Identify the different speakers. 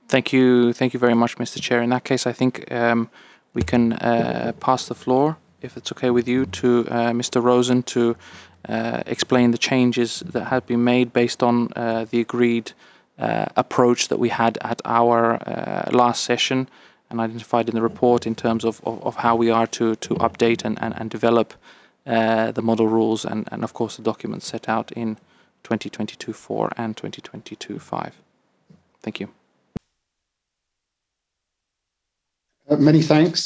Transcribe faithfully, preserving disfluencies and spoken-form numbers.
Speaker 1: Thank you. Thank you very much, Mister Chair. In that case, I think um, we can uh, pass the floor, if it's okay with you, to uh, Mister Rosen to uh, explain the changes that have been made based on uh, the agreed uh, approach that we had at our uh, last session and identified in the report in terms of, of, of how we are to, to update and, and, and develop uh, the model rules and, and, of course, the documents set out in twenty twenty-two four and twenty twenty-two five. Thank you.
Speaker 2: Uh, many thanks.